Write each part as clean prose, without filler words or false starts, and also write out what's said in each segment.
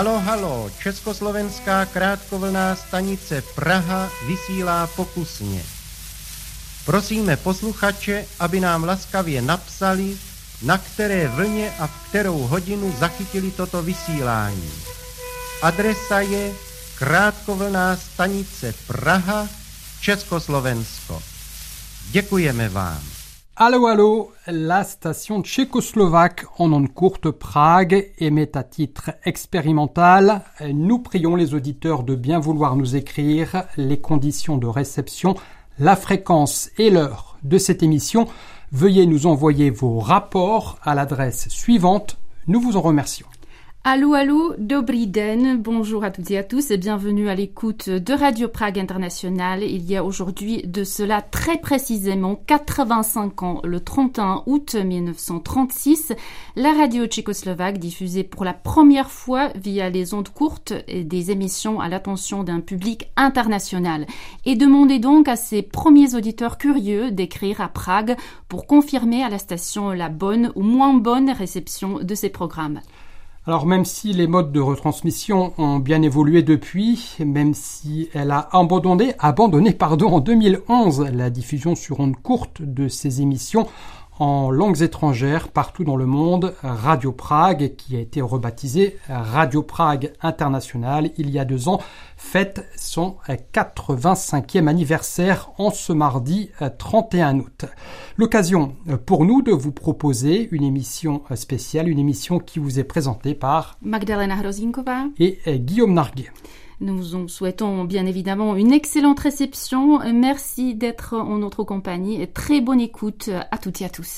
Halo, halo, československá krátkovlnná stanice Praha vysílá pokusně. Prosíme posluchače, aby nám laskavě napsali, na které vlně a v kterou hodinu zachytili toto vysílání. Adresa je krátkovlnná stanice Praha, Československo. Děkujeme vám. Allô, allô, la station tchécoslovaque en ondes courtes Prague émet à titre expérimental. Nous prions les auditeurs de bien vouloir nous écrire les conditions de réception, la fréquence et l'heure de cette émission. Veuillez nous envoyer vos rapports à l'adresse suivante. Nous vous en remercions. Allô, allô, dobrý den, bonjour à toutes et à tous et bienvenue à l'écoute de Radio Prague International. Il y a aujourd'hui de cela très précisément 85 ans, le 31 août 1936, la radio tchécoslovaque diffusait pour la première fois via les ondes courtes des émissions à l'attention d'un public international et demandait donc à ses premiers auditeurs curieux d'écrire à Prague pour confirmer à la station la bonne ou moins bonne réception de ses programmes. Alors même si les modes de retransmission ont bien évolué depuis, même si elle a abandonné en 2011 la diffusion sur ondes courtes de ses émissions en langues étrangères partout dans le monde, Radio Prague, qui a été rebaptisée Radio Prague International il y a 2 ans, fête son 85e anniversaire en ce mardi 31 août. L'occasion pour nous de vous proposer une émission spéciale, une émission qui vous est présentée par Magdalena Hrozinkova et Guillaume Narguet. Nous vous souhaitons bien évidemment une excellente réception. Merci d'être en notre compagnie et très bonne écoute à toutes et à tous.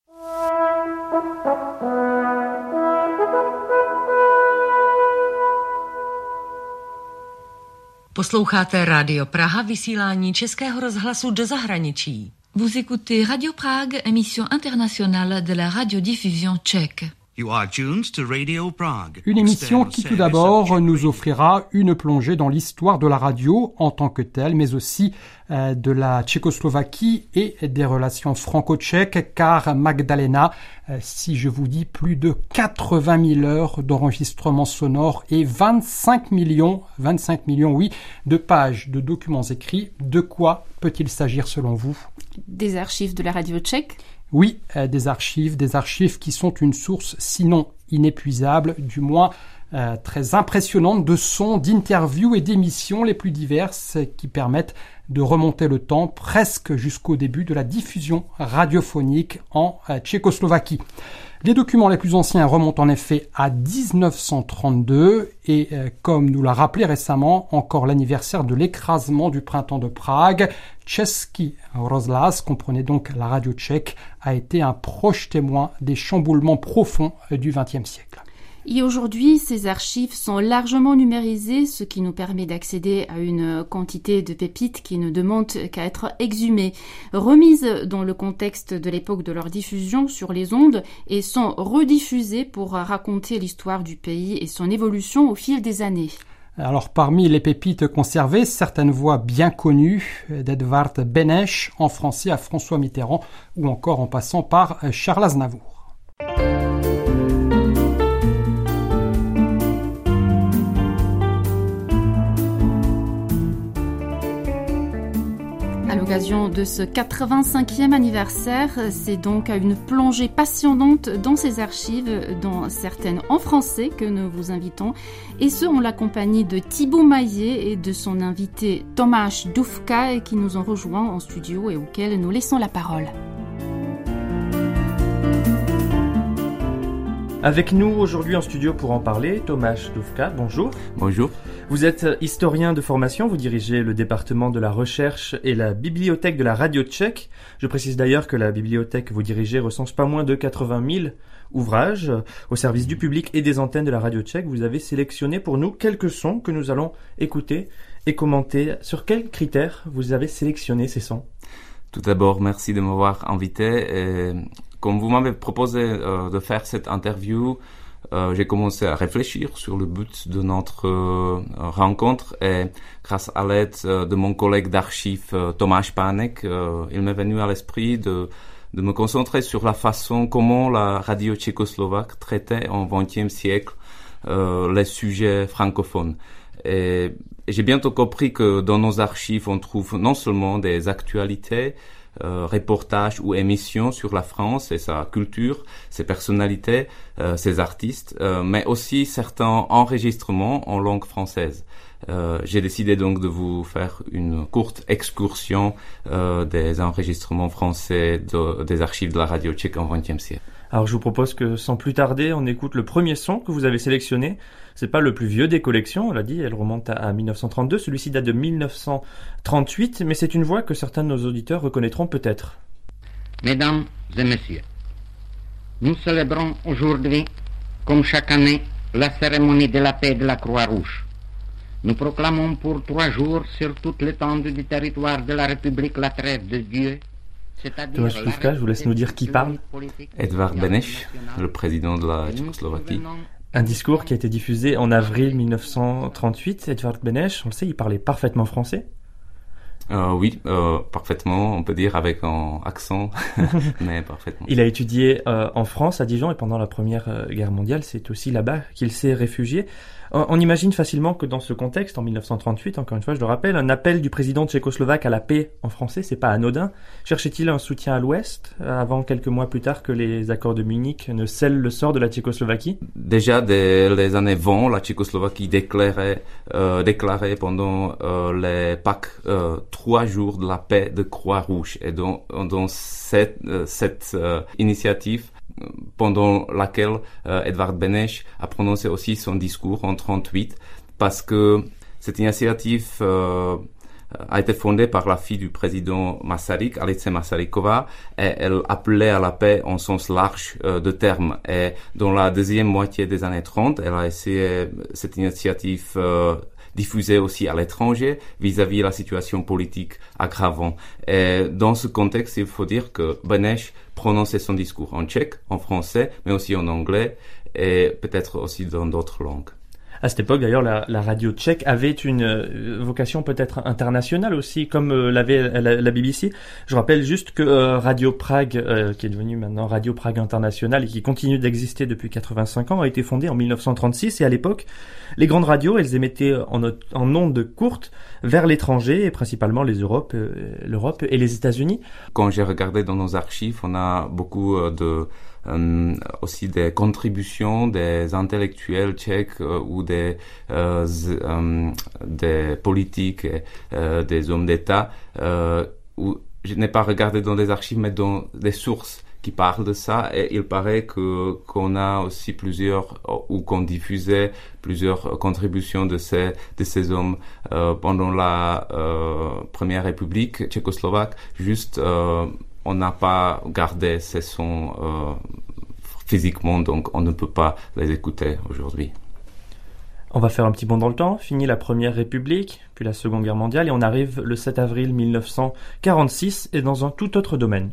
Posloucháte Radio Praha, vysílání Českého rozhlasu do zahraničí. Vous écoutez Radio Prague, émission internationale de la radiodiffusion tchèque. You are tuned to Radio Prague. Une émission qui tout d'abord nous offrira une plongée dans l'histoire de la radio en tant que telle, mais aussi de la Tchécoslovaquie et des relations franco-tchèques, car Magdalena, si je vous dis plus de 80 000 heures d'enregistrement sonore et 25 millions, oui, de pages de documents écrits, de quoi peut-il s'agir selon vous ? Des archives de la radio tchèque ? Oui, des archives qui sont une source sinon inépuisable, du moins très impressionnante de sons, d'interviews et d'émissions les plus diverses qui permettent de remonter le temps presque jusqu'au début de la diffusion radiophonique en Tchécoslovaquie. Les documents les plus anciens remontent en effet à 1932 et comme nous l'a rappelé récemment, encore l'anniversaire de l'écrasement du printemps de Prague, Český rozhlas, comprenez donc la radio tchèque, a été un proche témoin des chamboulements profonds du XXe siècle. Et aujourd'hui, ces archives sont largement numérisées, ce qui nous permet d'accéder à une quantité de pépites qui ne demandent qu'à être exhumées, remises dans le contexte de l'époque de leur diffusion sur les ondes et sont rediffusées pour raconter l'histoire du pays et son évolution au fil des années. Alors parmi les pépites conservées, certaines voix bien connues, d'Edvard Beneš en français à François Mitterrand ou encore en passant par Charles Aznavour. À l'occasion de ce 85e anniversaire, c'est donc à une plongée passionnante dans ces archives, dont certaines en français, que nous vous invitons, et ce en la compagnie de Thibaut Maillet et de son invité Tomáš Dufka, qui nous ont rejoints en studio et auquel nous laissons la parole. Avec nous aujourd'hui en studio pour en parler, Tomáš Dufka, bonjour. Bonjour. Vous êtes historien de formation, vous dirigez le département de la recherche et la bibliothèque de la radio tchèque. Je précise d'ailleurs que la bibliothèque que vous dirigez recense pas moins de 80 000 ouvrages au service du public et des antennes de la radio tchèque. Vous avez sélectionné pour nous quelques sons que nous allons écouter et commenter. Sur quels critères vous avez sélectionné ces sons ? Tout d'abord, merci de m'avoir invité. Comme vous m'avez proposé de faire cette interview, j'ai commencé à réfléchir sur le but de notre rencontre et grâce à l'aide de mon collègue d'archives Tomáš Pánek, il m'est venu à l'esprit de me concentrer sur la façon comment la radio tchécoslovaque traitait au XXe siècle les sujets francophones. Et j'ai bientôt compris que dans nos archives, on trouve non seulement des actualités, reportages ou émissions sur la France et sa culture, ses personnalités, ses artistes, mais aussi certains enregistrements en langue française. J'ai décidé donc de vous faire une courte excursion des enregistrements français des archives de la radio tchèque en XXe siècle. Alors je vous propose que sans plus tarder, on écoute le premier son que vous avez sélectionné. C'est pas le plus vieux des collections, on l'a dit, elle remonte à 1932, celui-ci date de 1938, mais c'est une voix que certains de nos auditeurs reconnaîtront peut-être. Mesdames et messieurs, nous célébrons aujourd'hui, comme chaque année, la cérémonie de la paix de la Croix-Rouge. Nous proclamons pour 3 jours sur toute l'étendue du territoire de la République la trêve de Dieu. Thomas Špivka, je vous laisse nous dire qui parle. Edvard Beneš, le président de la Tchécoslovaquie. Un discours qui a été diffusé en avril 1938. Edvard Beneš, on le sait, il parlait parfaitement français. Oui, parfaitement, on peut dire avec un accent, mais parfaitement. Il a étudié en France, à Dijon, et pendant la Première Guerre mondiale, c'est aussi là-bas qu'il s'est réfugié. On imagine facilement que dans ce contexte, en 1938, encore une fois, je le rappelle, un appel du président tchécoslovaque à la paix en français, c'est pas anodin. Cherchait-il un soutien à l'Ouest, avant quelques mois plus tard que les accords de Munich ne scellent le sort de la Tchécoslovaquie? Déjà, dès les années 20, la Tchécoslovaquie déclarait pendant les Pâques 3 jours de la paix de Croix-Rouge. Et dans cette initiative, pendant laquelle Edvard Beneš a prononcé aussi son discours en 38, parce que cette initiative a été fondée par la fille du président Masaryk, Alice Masarykova, et elle appelait à la paix en sens large de terme. Et dans la deuxième moitié des années 30, elle a essayé cette initiative diffusée aussi à l'étranger vis-à-vis de la situation politique aggravante. Et dans ce contexte, il faut dire que Beneš prononçait son discours en tchèque, en français, mais aussi en anglais et peut-être aussi dans d'autres langues. À cette époque, d'ailleurs, la radio tchèque avait une vocation peut-être internationale aussi, comme l'avait la BBC. Je rappelle juste que Radio Prague, qui est devenue maintenant Radio Prague International et qui continue d'exister depuis 85 ans, a été fondée en 1936. Et à l'époque, les grandes radios, elles émettaient en ondes courtes vers l'étranger, et principalement l'Europe et les États-Unis. Quand j'ai regardé dans nos archives, on a beaucoup aussi des contributions des intellectuels tchèques ou des politiques et des hommes d'État où je n'ai pas regardé dans des archives mais dans des sources qui parlent de ça, et il paraît qu'on a aussi qu'on diffusait plusieurs contributions de ces hommes pendant la Première République tchécoslovaque. Juste on n'a pas gardé ces sons physiquement, donc on ne peut pas les écouter aujourd'hui. On va faire un petit bond dans le temps. Fini la Première République, puis la Seconde Guerre mondiale, et on arrive le 7 avril 1946 et dans un tout autre domaine.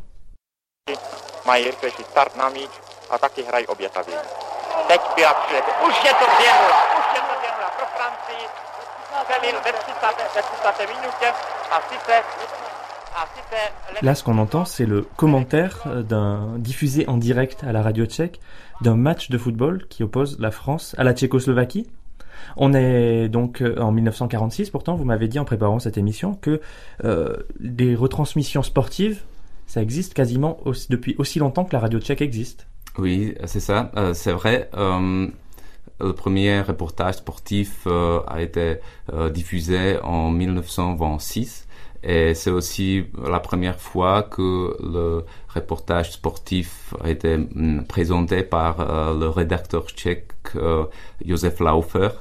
Là, ce qu'on entend, c'est le commentaire diffusé en direct à la radio tchèque d'un match de football qui oppose la France à la Tchécoslovaquie. On est donc en 1946, pourtant, vous m'avez dit en préparant cette émission que des retransmissions sportives, ça existe quasiment depuis aussi longtemps que la radio tchèque existe. Oui, c'est ça, c'est vrai. Le premier reportage sportif a été diffusé en 1926. Et c'est aussi la première fois que le reportage sportif a été présenté par le rédacteur tchèque Josef Laufer.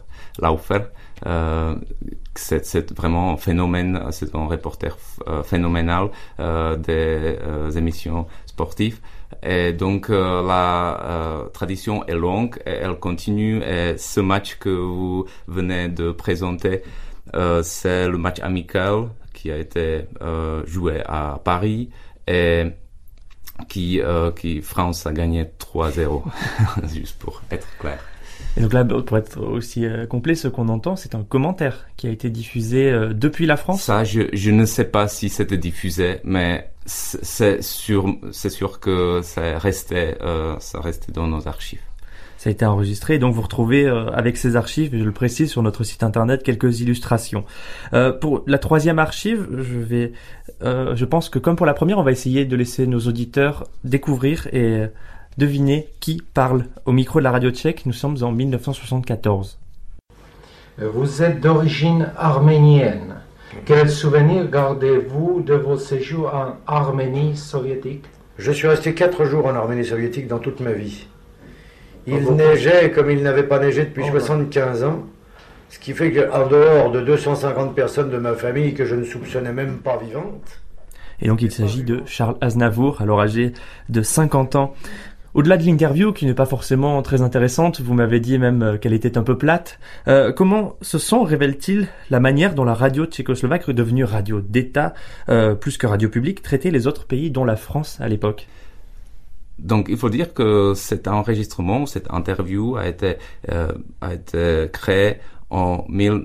C'est vraiment un phénomène, c'est un reporter phénoménal des émissions sportives. Et donc la tradition est longue et elle continue. Et ce match que vous venez de présenter, c'est le match amical qui a été joué à Paris et qui France a gagné 3-0, juste pour être clair. Et donc là, pour être aussi complet, ce qu'on entend, c'est un commentaire qui a été diffusé depuis la France. Ça, je ne sais pas si c'était diffusé, mais c'est sûr que ça restait dans nos archives. ça a été enregistré. Et donc vous retrouvez avec ces archives, je le précise, sur notre site internet, quelques illustrations. Pour la troisième archive, je pense que comme pour la première, on va essayer de laisser nos auditeurs découvrir et deviner qui parle au micro de la radio tchèque. Nous sommes en 1974. Vous êtes d'origine arménienne. Quel souvenir gardez-vous de vos séjours en Arménie soviétique? Je suis resté 4 jours en Arménie soviétique dans toute ma vie. Il neigeait comme il n'avait pas neigé depuis 75 ans, ce qui fait qu'en dehors de 250 personnes de ma famille que je ne soupçonnais même pas vivantes. Et donc il s'agit de Charles Aznavour, alors âgé de 50 ans. Au-delà de l'interview, qui n'est pas forcément très intéressante, vous m'avez dit même qu'elle était un peu plate, comment ce son révèle-t-il la manière dont la radio tchécoslovaque, devenue radio d'État, plus que radio publique, traitait les autres pays, dont la France à l'époque? Donc, il faut dire que cet enregistrement, cette interview a été créé en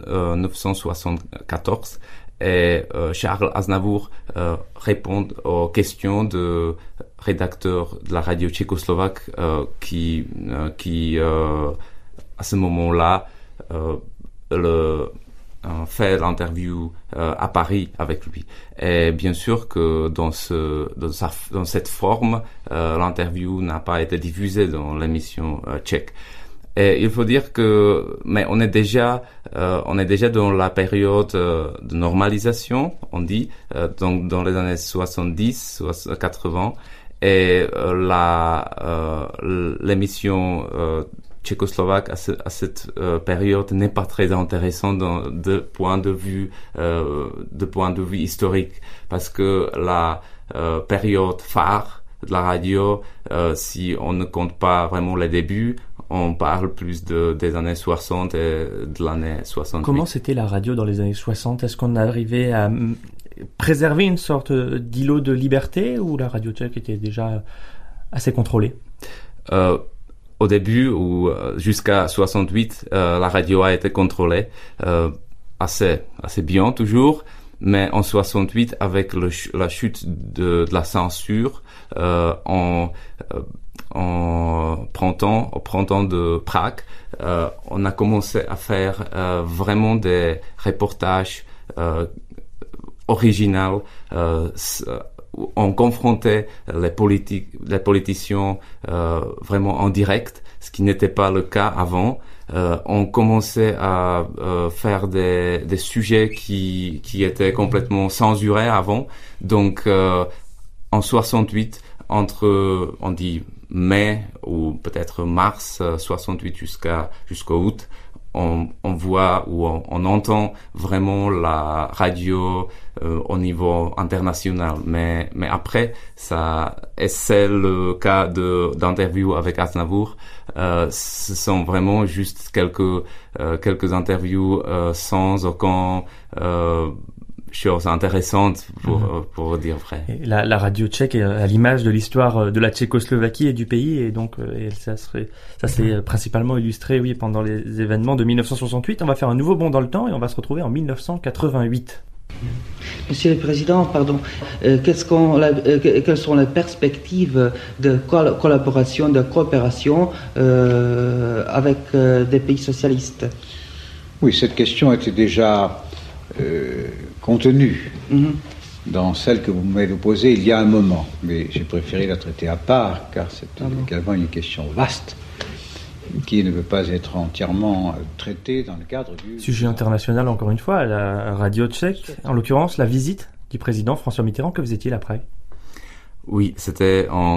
1974 et Charles Aznavour répond aux questions de rédacteur de la radio tchécoslovaque qui à ce moment-là fait l'interview à Paris avec lui. Et bien sûr que dans cette forme, l'interview n'a pas été diffusée dans l'émission tchèque. Et il faut dire mais on est déjà dans la période de normalisation, on dit, donc dans les années 70, 80, et l'émission tchécoslovaque à cette période n'est pas très intéressante de point de vue historique, parce que la période phare de la radio, si on ne compte pas vraiment les débuts, on parle plus des années 60 et de l'année 68. Comment c'était la radio dans les années 60? Est-ce qu'on arrivait à préserver une sorte d'îlot de liberté, ou la radio tchèque était déjà assez contrôlée? Au début, ou jusqu'à 68, la radio a été contrôlée assez bien toujours, mais en 68, avec la chute de la censure, au printemps de Prague, on a commencé à faire vraiment des reportages originaux. On confrontait les politiciens vraiment en direct, ce qui n'était pas le cas avant. On commençait à faire des sujets qui étaient complètement censurés avant. Donc en 68, entre on dit mai ou peut-être mars 68 jusqu'au août, on voit ou on entend vraiment la radio au niveau international. Mais après, c'est le cas d'interviews avec Aznavour. Ce sont vraiment juste quelques interviews sans aucun chose intéressante pour dire vrai. Et la radio tchèque est à l'image de l'histoire de la Tchécoslovaquie et du pays, et donc ça s'est principalement illustré pendant les événements de 1968. On va faire un nouveau bond dans le temps et on va se retrouver en 1988. Monsieur le Président, quelles sont les perspectives de collaboration, de coopération avec des pays socialistes? Oui, cette question était déjà contenue dans celle que vous m'avez posée il y a un moment, mais j'ai préféré la traiter à part, car c'est également une question vaste qui ne peut pas être entièrement traitée dans le cadre du... Sujet international, encore une fois, à la radio tchèque, en l'occurrence la visite du président François Mitterrand. Que faisait-il après? Oui, c'était en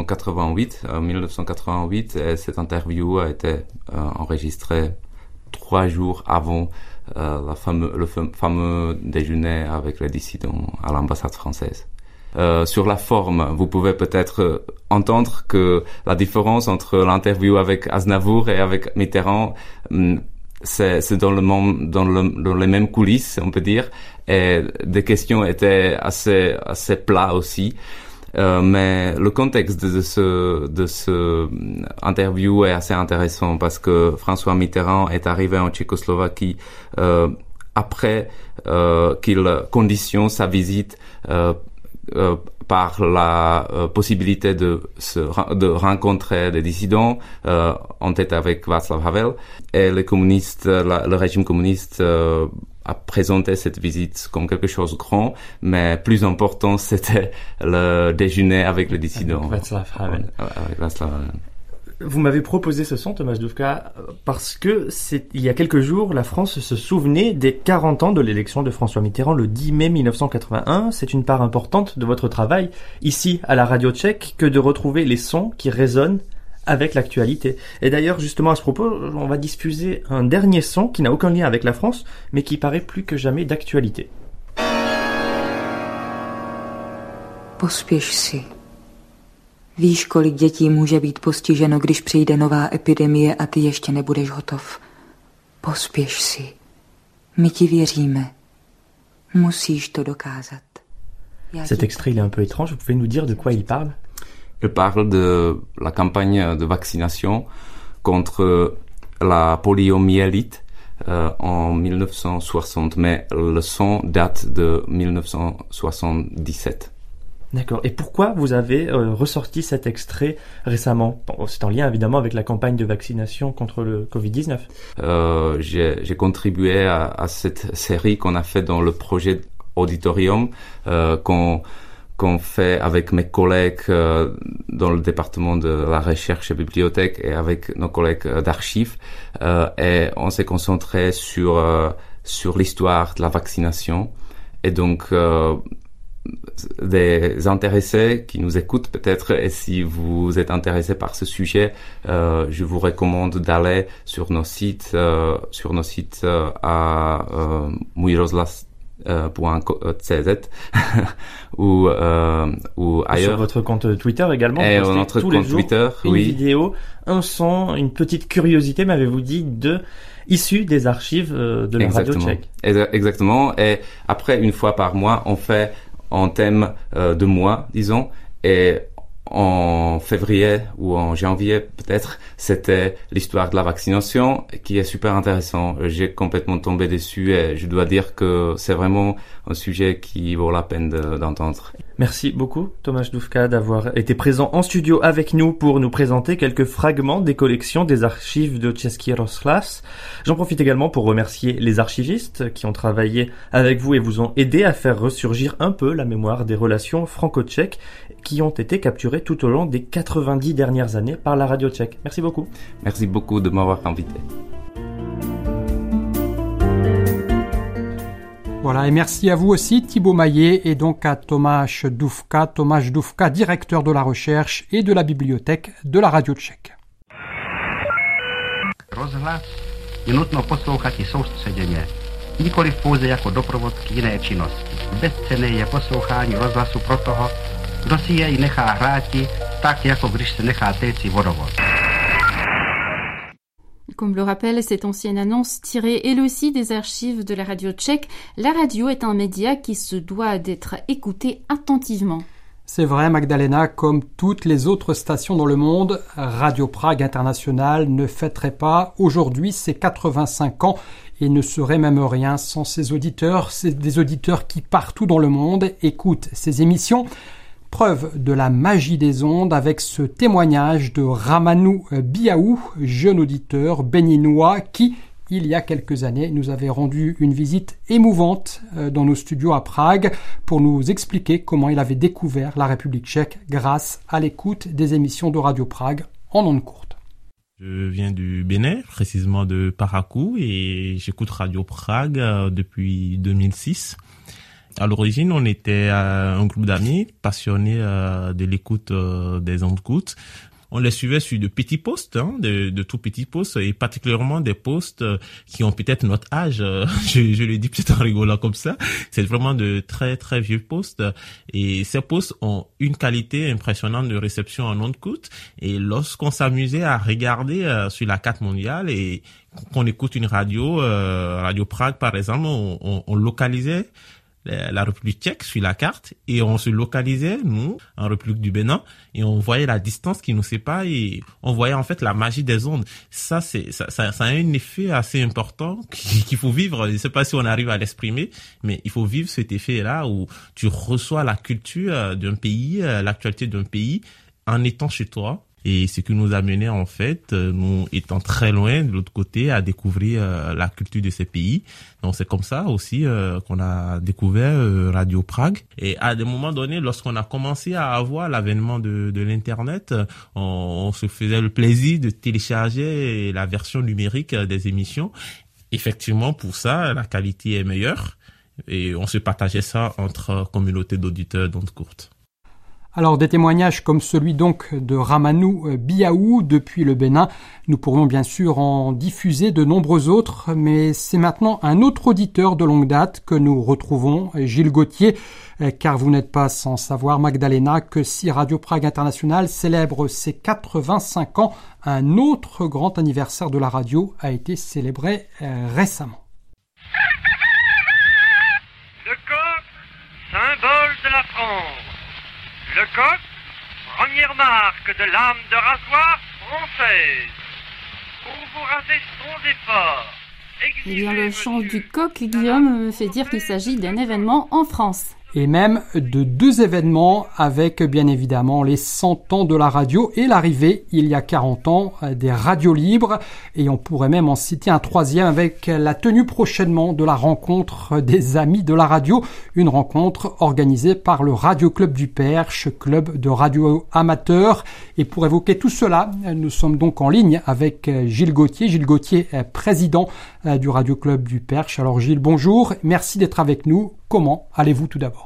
1988, et cette interview a été enregistrée 3 jours avant le fameux déjeuner avec les dissidents à l'ambassade française. Sur la forme, vous pouvez peut-être entendre que la différence entre l'interview avec Aznavour et avec Mitterrand, c'est dans les mêmes coulisses, on peut dire, et des questions étaient assez plats aussi. Mais le contexte de ce interview est assez intéressant, parce que François Mitterrand est arrivé en Tchécoslovaquie après qu'il conditionne sa visite par la possibilité de rencontrer des dissidents, en tête avec Václav Havel, et les communistes, le régime communiste a présenté cette visite comme quelque chose de grand, mais plus important, c'était le déjeuner avec les dissidents. Avec Václav Havel. Avec Václav Havel. Vous m'avez proposé ce son, Tomáš Dufka, parce que il y a quelques jours, la France se souvenait des 40 ans de l'élection de François Mitterrand le 10 mai 1981. C'est une part importante de votre travail, ici, à la radio tchèque, que de retrouver les sons qui résonnent avec l'actualité. Et d'ailleurs, justement, à ce propos, on va diffuser un dernier son qui n'a aucun lien avec la France, mais qui paraît plus que jamais d'actualité. Pospěš si. Víš, kolik dětí může být postiženo, když přijde nová epidemie a ty ještě nebudeš hotov. Pospěš si. My ti věříme. Musíš to dokázat. Cet extrait, il est un peu étrange. Vous pouvez nous dire de quoi il parle? Il parle de la campagne de vaccination contre la poliomyélite en 1960, mais le son date de 1977. D'accord. Et pourquoi vous avez ressorti cet extrait récemment? C'est en lien évidemment avec la campagne de vaccination contre le Covid-19. J'ai contribué à cette série qu'on a fait dans le projet Auditorium, qu'on fait avec mes collègues dans le département de la recherche et bibliothèque et avec nos collègues d'archives. Et on s'est concentré sur l'histoire de la vaccination. Et donc, des intéressés qui nous écoutent peut-être, et si vous êtes intéressés par ce sujet, je vous recommande d'aller sur nos sites à můjrozhlas.cz ou ailleurs. Sur votre compte Twitter également. Et notre tous compte les jours Twitter, une vidéo, un son, une petite curiosité, m'avez-vous dit, issu des archives de la radio tchèque. Exactement. Et après, une fois par mois, on fait un thème de mois, disons, et en février ou en janvier peut-être, c'était l'histoire de la vaccination qui est super intéressant. J'ai complètement tombé dessus et je dois dire que c'est vraiment un sujet qui vaut la peine d'entendre. Merci beaucoup Tomáš Dufka d'avoir été présent en studio avec nous pour nous présenter quelques fragments des collections des archives de Český rozhlas. J'en profite également pour remercier les archivistes qui ont travaillé avec vous et vous ont aidé à faire ressurgir un peu la mémoire des relations franco-tchèques qui ont été capturées tout au long des 90 dernières années par la radio tchèque. Merci beaucoup. Merci beaucoup de m'avoir invité. Voilà, et merci à vous aussi Thibaut Maillet et donc à Tomáš Dufka, directeur de la recherche et de la bibliothèque de la radio tchèque. Rozhlas je nutno poslouchat i soustředěně, nikoliv pouze jako doprovod k jiné činnosti. Bezcenné je poslouchání rozhlasu pro toho, kdo si jej nechá hráti, tak jako když se nechá téci vodovod. Comme le rappelle cette ancienne annonce tirée elle aussi des archives de la radio tchèque, la radio est un média qui se doit d'être écouté attentivement. C'est vrai Magdalena, comme toutes les autres stations dans le monde, Radio Prague International ne fêterait pas aujourd'hui ses 85 ans et ne serait même rien sans ses auditeurs. C'est des auditeurs qui partout dans le monde écoutent ces émissions. Preuve de la magie des ondes avec ce témoignage de Ramanou Biaou, jeune auditeur béninois qui, il y a quelques années, nous avait rendu une visite émouvante dans nos studios à Prague pour nous expliquer comment il avait découvert la République tchèque grâce à l'écoute des émissions de Radio Prague en ondes courtes. Je viens du Bénin, précisément de Parakou, et j'écoute Radio Prague depuis 2006. À l'origine, on était un groupe d'amis passionnés de l'écoute des ondes courtes. On les suivait sur de petits posts, de tout petits posts, et particulièrement des posts qui ont peut-être notre âge. Je le dis peut-être en rigolant comme ça. C'est vraiment de très très vieux posts. Et ces posts ont une qualité impressionnante de réception en ondes courtes. Et lorsqu'on s'amusait à regarder sur la carte mondiale et qu'on écoute une radio, Radio Prague par exemple, on localisait la République tchèque sur la carte et on se localisait, nous, en République du Bénin, et on voyait la distance qui nous sépare et on voyait en fait la magie des ondes. Ça a un effet assez important qu'il faut vivre. Je ne sais pas si on arrive à l'exprimer, mais il faut vivre cet effet-là où tu reçois la culture d'un pays, l'actualité d'un pays en étant chez toi. Et ce qui nous a mené en fait, nous étant très loin de l'autre côté, à découvrir la culture de ces pays. Donc c'est comme ça aussi qu'on a découvert Radio Prague. Et à des moments donnés, lorsqu'on a commencé à avoir l'avènement de l'internet, on se faisait le plaisir de télécharger la version numérique des émissions. Effectivement, pour ça, la qualité est meilleure. Et on se partageait ça entre communautés d'auditeurs d'ondes courtes. Alors des témoignages comme celui donc de Ramanou Biaou depuis le Bénin, nous pourrions bien sûr en diffuser de nombreux autres, mais c'est maintenant un autre auditeur de longue date que nous retrouvons, Gilles Gauthier, car vous n'êtes pas sans savoir, Magdalena, que si Radio Prague International célèbre ses 85 ans, un autre grand anniversaire de la radio a été célébré récemment. Le coq, symbole de la France. Le coq, première marque de lame de rasoir française. Pour vous raser sans effort. Eh bien, le chant du coq, Guillaume, fait dire qu'il s'agit d'un événement en France. Et même de 2 événements avec bien évidemment les 100 ans de la radio et l'arrivée il y a 40 ans des radios libres. Et on pourrait même en citer un 3e avec la tenue prochainement de la rencontre des amis de la radio. Une rencontre organisée par le Radio Club du Perche, club de radio amateurs. Et pour évoquer tout cela, nous sommes donc en ligne avec Gilles Gauthier. Gilles Gauthier est président du Radio Club du Perche. Alors Gilles, bonjour. Merci d'être avec nous. Comment allez-vous tout d'abord ?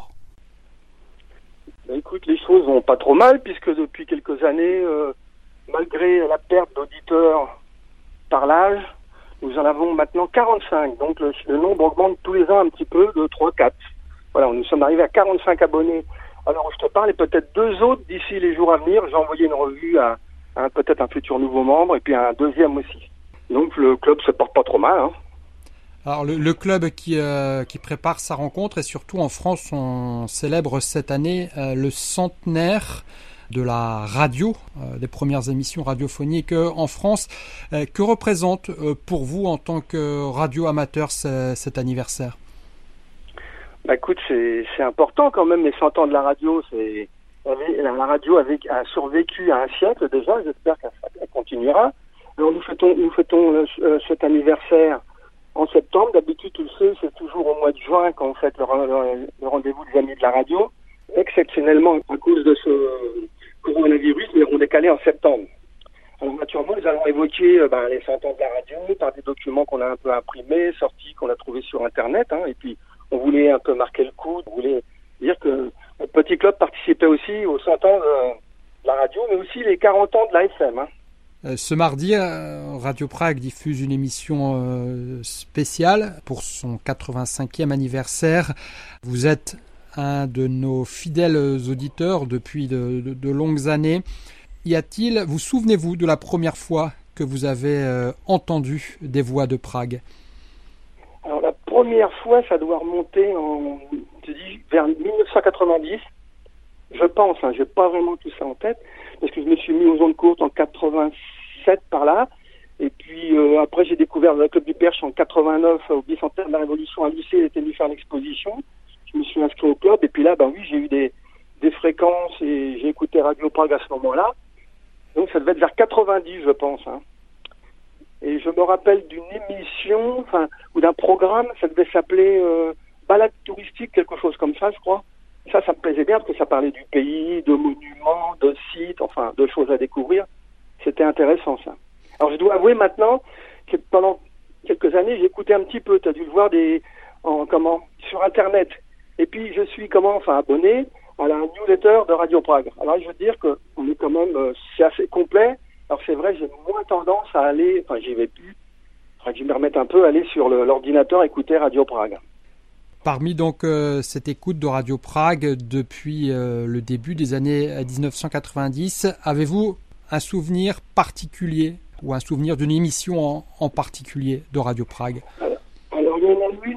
Écoute, les choses vont pas trop mal puisque depuis quelques années, malgré la perte d'auditeurs par l'âge, nous en avons maintenant 45. Donc le nombre augmente tous les ans un petit peu de 3-4. Voilà, nous sommes arrivés à 45 abonnés. Alors je te parle et peut-être 2 autres d'ici les jours à venir. J'ai envoyé une revue à peut-être un futur nouveau membre et puis à un 2e aussi. Donc le club se porte pas trop mal, hein. Alors le club qui prépare sa rencontre et surtout en France on célèbre cette année le centenaire de la radio, des premières émissions radiophoniques en France. Que représente pour vous en tant que radio amateur cet anniversaire ? Bah écoute, c'est important quand même les 100 ans de la radio. La radio a survécu à un siècle déjà, j'espère qu'elle continuera. Alors nous fêtons cet anniversaire en septembre. D'habitude, tu le sais, c'est toujours au mois de juin quand on fête le rendez-vous des amis de la radio. Exceptionnellement, à cause de ce coronavirus, nous l'avons décalé en septembre. Alors naturellement, nous allons évoquer les 100 ans de la radio par des documents qu'on a un peu imprimés, sortis, qu'on a trouvés sur Internet. Et puis, on voulait un peu marquer le coup. On voulait dire que notre petit club participait aussi aux 100 ans de la radio, mais aussi les 40 ans de la FM. Ce mardi, Radio Prague diffuse une émission spéciale pour son 85e anniversaire. Vous êtes un de nos fidèles auditeurs depuis de longues années. Vous souvenez-vous de la première fois que vous avez entendu des voix de Prague ? Alors la première fois, ça doit remonter vers 1990. Je pense, j'ai pas vraiment tout ça en tête, parce que je me suis mis aux ondes courtes en 87 par là, et puis après j'ai découvert le Club du Perche en 89 au bicentenaire de la Révolution à lycée, il était venu faire l'exposition, je me suis inscrit au club, et puis là, oui, j'ai eu des fréquences, et j'ai écouté Radio Prague à ce moment-là, donc ça devait être vers 90 je pense, Et je me rappelle d'une émission, ou d'un programme, ça devait s'appeler Balade touristique, quelque chose comme ça, je crois. Ça me plaisait bien parce que ça parlait du pays, de monuments, de sites, de choses à découvrir. C'était intéressant, ça. Alors, je dois avouer maintenant que pendant quelques années, j'ai écouté un petit peu. Tu as dû le voir sur Internet. Et puis, je suis abonné à la newsletter de Radio Prague. Alors, je veux dire qu'on est quand même, c'est assez complet. Alors, c'est vrai, j'ai moins tendance à aller, j'y vais plus. Faudrait que je me remette un peu à aller sur l'ordinateur écouter Radio Prague. Parmi donc cette écoute de Radio Prague depuis le début des années 1990, avez-vous un souvenir particulier ou un souvenir d'une émission en particulier de Radio Prague ? Alors il y en a une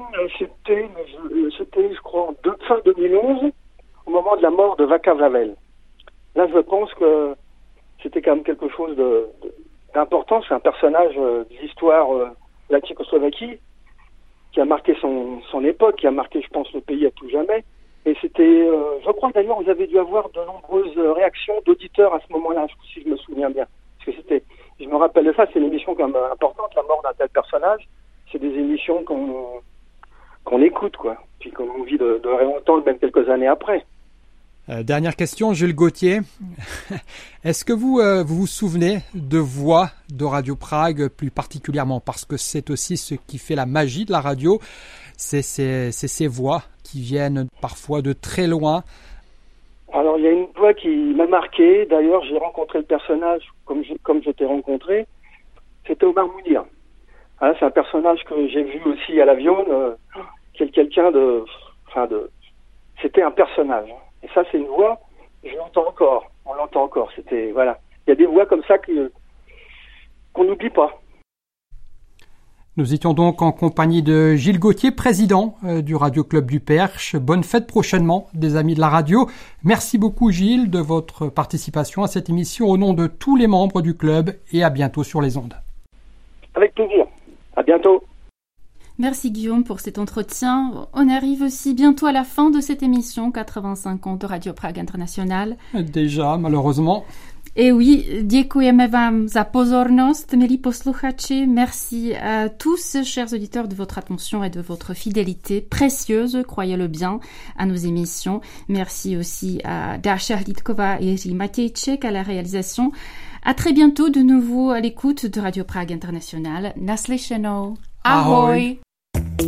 c'était, je crois, fin 2011, au moment de la mort de Václav Havel. Là, je pense que c'était quand même quelque chose d'important. C'est un personnage de l'histoire de la Tchécoslovaquie qui a marqué son époque, qui a marqué, je pense, le pays à tout jamais. Et c'était, je crois d'ailleurs, vous avez dû avoir de nombreuses réactions d'auditeurs à ce moment-là, si je me souviens bien. Parce que je me rappelle de ça, c'est une émission quand même importante, la mort d'un tel personnage. C'est des émissions qu'on écoute, quoi. Puis qu'on a envie de réentendre même quelques années après. Dernière question, Gilles Gauthier. Est-ce que vous vous souvenez de voix de Radio Prague plus particulièrement? Parce que c'est aussi ce qui fait la magie de la radio. C'est ces voix qui viennent parfois de très loin. Alors, il y a une voix qui m'a marqué. D'ailleurs, j'ai rencontré le personnage comme je t'ai rencontré. C'était Omar Moudir. Hein, c'est un personnage que j'ai vu aussi à l'avion. Quelqu'un c'était un personnage. Et ça, c'est une voix, je l'entends encore. On l'entend encore. C'était, voilà. Il y a des voix comme ça qu'on n'oublie pas. Nous étions donc en compagnie de Gilles Gauthier, président du Radio Club du Perche. Bonne fête prochainement des amis de la radio. Merci beaucoup Gilles de votre participation à cette émission au nom de tous les membres du club et à bientôt sur les ondes. Avec plaisir. À bientôt. Merci Guillaume pour cet entretien. On arrive aussi bientôt à la fin de cette émission 85 ans de Radio Prague International. Déjà, malheureusement. Et oui, děkujeme vám za pozornost, milí posluchači. Merci à tous, chers auditeurs, de votre attention et de votre fidélité précieuse, croyez-le bien, à nos émissions. Merci aussi à Dáša Hlídková et Jiří Matějček à la réalisation. À très bientôt de nouveau à l'écoute de Radio Prague International. Naslyšenou. Ahoj.